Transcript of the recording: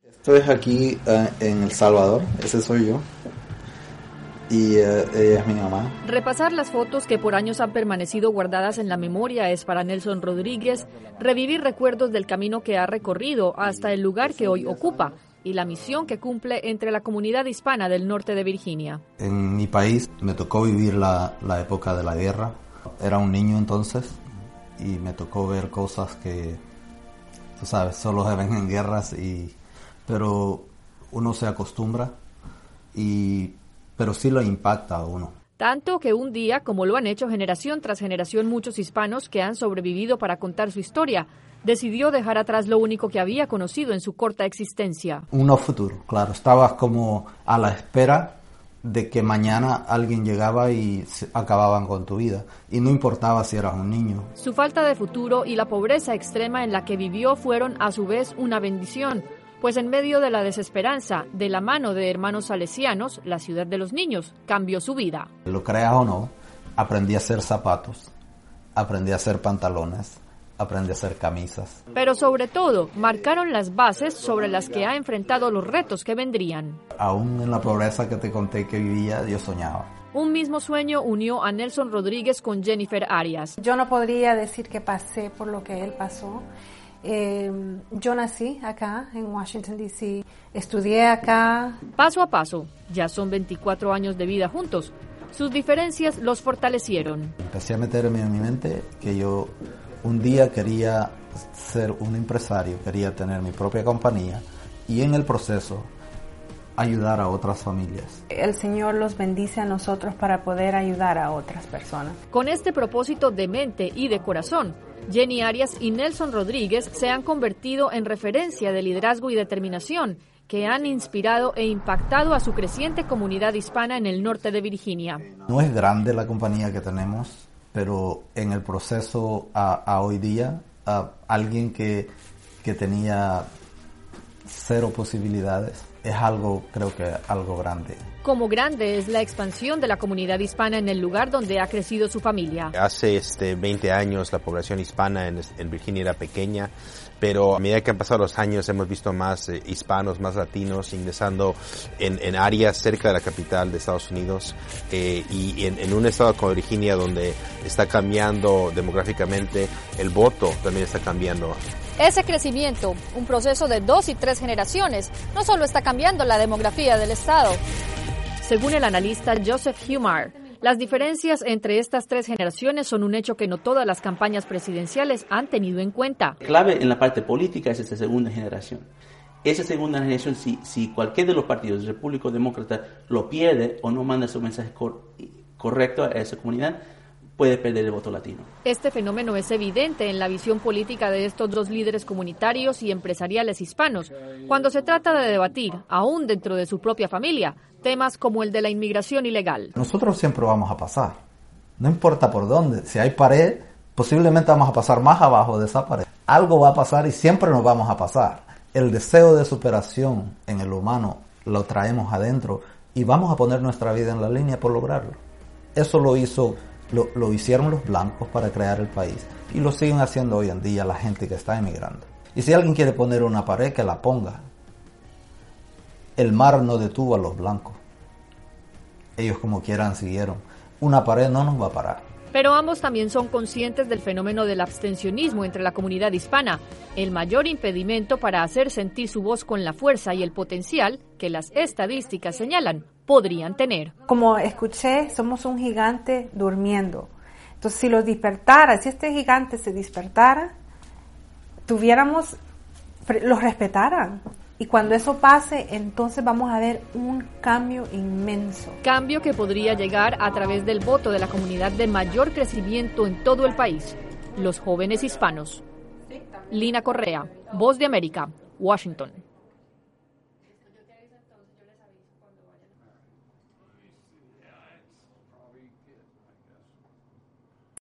Estoy aquí en El Salvador, ese soy yo, y ella es mi mamá. Repasar las fotos que por años han permanecido guardadas en la memoria es para Nelson Rodríguez revivir recuerdos del camino que ha recorrido hasta el lugar que hoy ocupa y la misión que cumple entre la comunidad hispana del norte de Virginia. En mi país me tocó vivir la época de la guerra. Era un niño entonces y me tocó ver cosas que, tú sabes, solo se ven en guerras, pero uno se acostumbra, pero sí lo impacta a uno. Tanto que un día, como lo han hecho generación tras generación muchos hispanos que han sobrevivido para contar su historia, decidió dejar atrás lo único que había conocido en su corta existencia. Un no futuro, claro. Estabas como a la espera de que mañana alguien llegaba y acababan con tu vida. Y no importaba si eras un niño. Su falta de futuro y la pobreza extrema en la que vivió fueron a su vez una bendición, pues en medio de la desesperanza, de la mano de hermanos salesianos, la ciudad de los niños cambió su vida. Lo creas o no, aprendí a hacer zapatos, aprendí a hacer pantalones, aprendí a hacer camisas. Pero sobre todo, marcaron las bases sobre las que ha enfrentado los retos que vendrían. Aún en la pobreza que te conté que vivía, yo soñaba. Un mismo sueño unió a Nelson Rodríguez con Jennifer Arias. Yo no podría decir que pasé por lo que él pasó. Yo nací acá en Washington, D.C., estudié acá. Paso a paso, ya son 24 años de vida juntos. Sus diferencias los fortalecieron. Empecé a meterme en mi mente que yo un día quería ser un empresario, quería tener mi propia compañía y en el proceso ayudar a otras familias. El Señor los bendice a nosotros para poder ayudar a otras personas. Con este propósito de mente y de corazón, Jenny Arias y Nelson Rodríguez se han convertido en referencia de liderazgo y determinación que han inspirado e impactado a su creciente comunidad hispana en el norte de Virginia. No es grande la compañía que tenemos, pero en el proceso a hoy día, alguien que tenía cero posibilidades, es algo, creo que algo grande. Como grande es la expansión de la comunidad hispana en el lugar donde ha crecido su familia. Hace 20 años la población hispana en Virginia era pequeña, pero a medida que han pasado los años hemos visto más hispanos, más latinos ingresando en áreas cerca de la capital de Estados Unidos y en un estado como Virginia donde está cambiando demográficamente, el voto también está cambiando. Ese crecimiento, un proceso de 2 y 3 generaciones, no solo está cambiando la demografía del estado. Según el analista Joseph Humar, las diferencias entre estas 3 generaciones son un hecho que no todas las campañas presidenciales han tenido en cuenta. Clave en la parte política es esta segunda generación. Esa segunda generación, si cualquier de los partidos, repúblico o demócrata, lo pierde o no manda su mensaje correcto a esa comunidad, puede perder el voto latino. Este fenómeno es evidente en la visión política de estos 2 líderes comunitarios y empresariales hispanos, cuando se trata de debatir, aún dentro de su propia familia, temas como el de la inmigración ilegal. Nosotros siempre vamos a pasar, no importa por dónde. Si hay pared, posiblemente vamos a pasar más abajo de esa pared. Algo va a pasar y siempre nos vamos a pasar. El deseo de superación en el humano lo traemos adentro y vamos a poner nuestra vida en la línea por lograrlo. Eso lo hicieron los blancos para crear el país y lo siguen haciendo hoy en día la gente que está emigrando. Y si alguien quiere poner una pared, que la ponga. El mar no detuvo a los blancos. Ellos como quieran siguieron. Una pared no nos va a parar. Pero ambos también son conscientes del fenómeno del abstencionismo entre la comunidad hispana, el mayor impedimento para hacer sentir su voz con la fuerza y el potencial que las estadísticas señalan podrían tener. Como escuché, somos un gigante durmiendo. Entonces, si si este gigante se despertara, los respetaran. Y cuando eso pase, entonces vamos a ver un cambio inmenso. Cambio que podría llegar a través del voto de la comunidad de mayor crecimiento en todo el país, los jóvenes hispanos. Lina Correa, Voz de América, Washington.